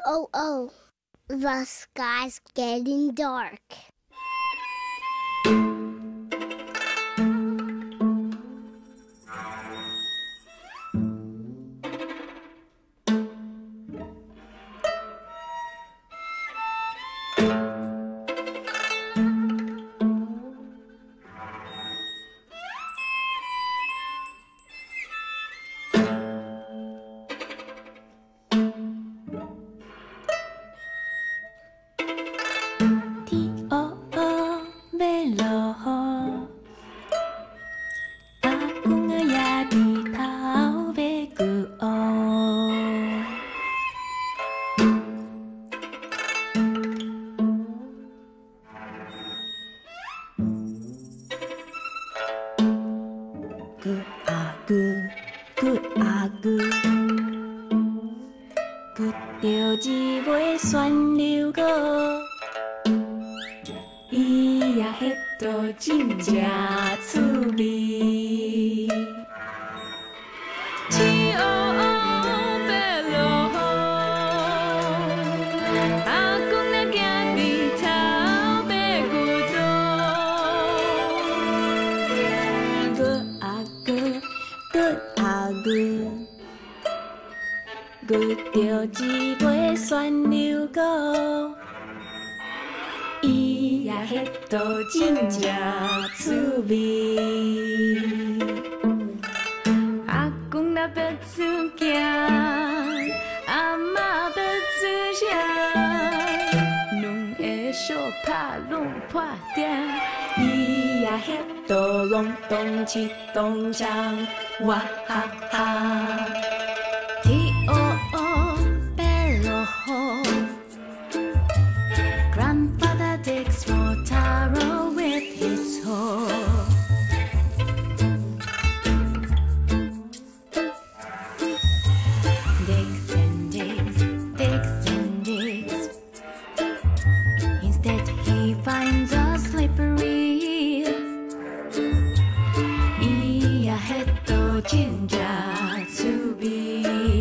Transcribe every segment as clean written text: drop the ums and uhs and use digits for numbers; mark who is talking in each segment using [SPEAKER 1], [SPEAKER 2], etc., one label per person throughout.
[SPEAKER 1] Oh, the sky's getting dark.
[SPEAKER 2] Wa ha ha. Grandfather digs for taro with his hoe. Digs and digs, digs and digs. Instead he finds a slippery eel. Iaheto jinja tsubi.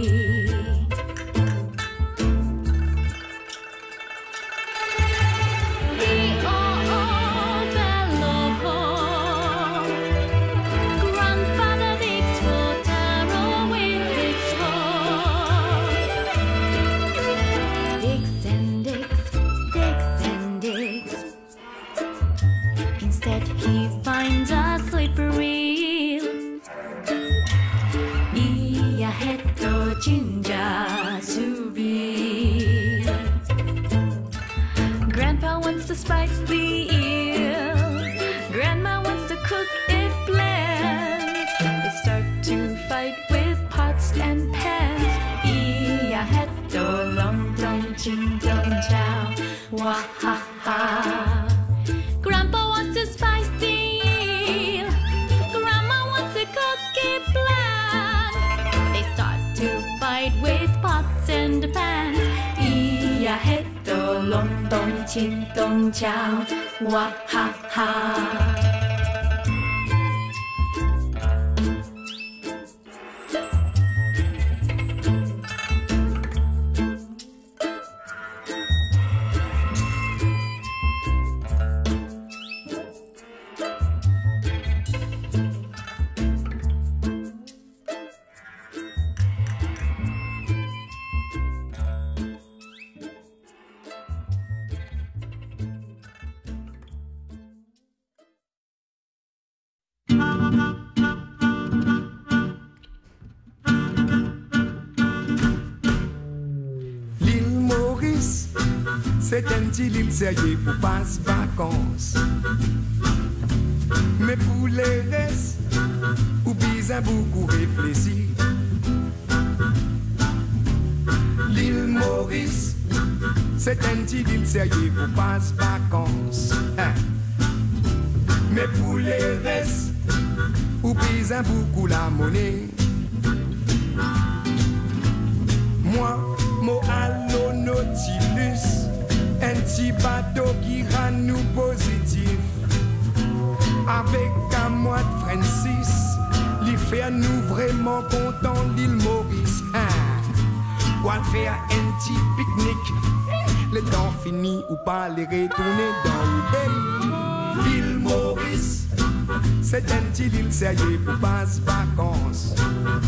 [SPEAKER 2] Grandpa wants to spice the eel. Grandma wants to cook it bland. They start to fight with pots and pans. Iaheto long dong ching dong chow. Wah ha ha. Grandpa wants to spice the eel. Grandma wants to cook it bland. They start to fight with pots and pans. Iaheto long dong ching dong chow. Wah ha ha.
[SPEAKER 3] C'est un petit île sérieux pour passer vacances. Mais pour les restes, ou besoin beaucoup réfléchir. L'île Maurice, c'est un petit île sérieux pour passer vacances. Mais pour les restes, ou besoin beaucoup la monnaie. Moi, mon allo Nautilus, un petit bateau qui rend nous positif. Avec un mois de Francis, l'y fait nous vraiment content l'île Maurice. ou à faire un petit pique-nique. Le temps fini ou pas les retourner dans le pays. L'île Maurice, c'est un petit île sérieux pour passer vacances.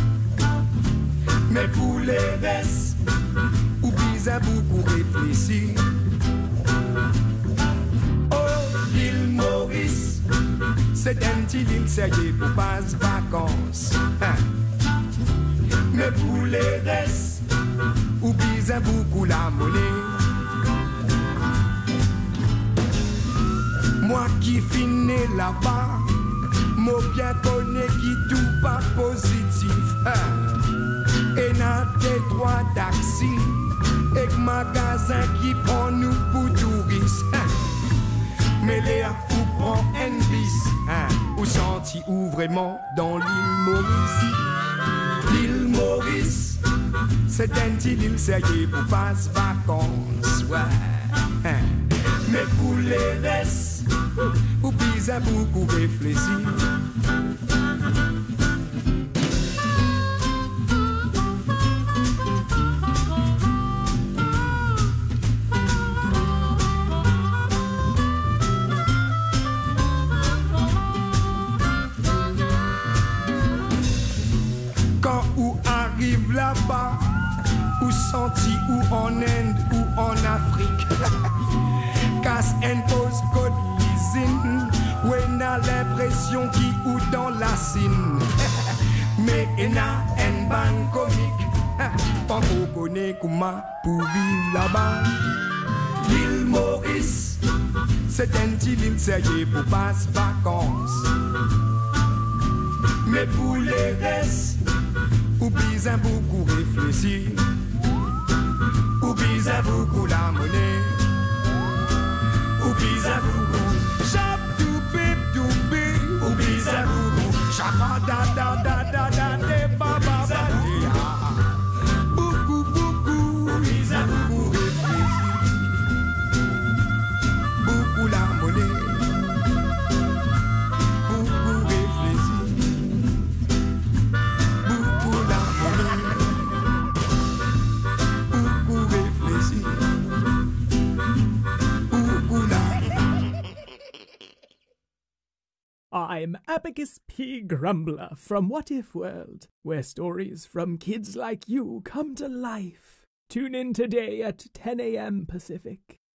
[SPEAKER 3] Mais pour les restes, oublie à beaucoup réfléchir. Oh, l'île Maurice, c'est un petit île sérieux pour passer vacances. Mais pour les restes, oublie à beaucoup la monnaie. Moi qui finis là-bas, moi bien connais qui tout pas positif. Et n'a des droits taxi, et magasin qui prend nous pour touristes. Mais les ou prend un bis, ou senti ou vraiment dans l'île Maurice. L'île Maurice, c'est un petit île sérieux pour passer vacances. Ouais. Mais pour les restes, oublie à beaucoup réfléchir. Quand ou arrive là-bas, ou senti ou en Inde ou en Afrique, casse un postcode l'usine, où on a l'impression qui ou dans la cine. Mais on a un ban comique, pas qu'on connaît comment pour vivre là-bas. L'île Maurice, c'est un petit île sérieux pour passer vacances. Mais pour les restes, oublie à beaucoup réfléchir. Oublie à beaucoup la monnaie. Oublie à beaucoup. Chap to bip to bip. Oublie à beaucoup. Chapa da da da da da de ba ba ba de. Beaucoup beaucoup. Oublie à beaucoup réfléchir. Beaucoup la monnaie. Beaucoup réfléchir. Beaucoup la monnaie. Beaucoup réfléchir.
[SPEAKER 4] I'm Abacus P. Grumbler from What If World, where stories from kids like you come to life. Tune in today at 10 a.m. Pacific.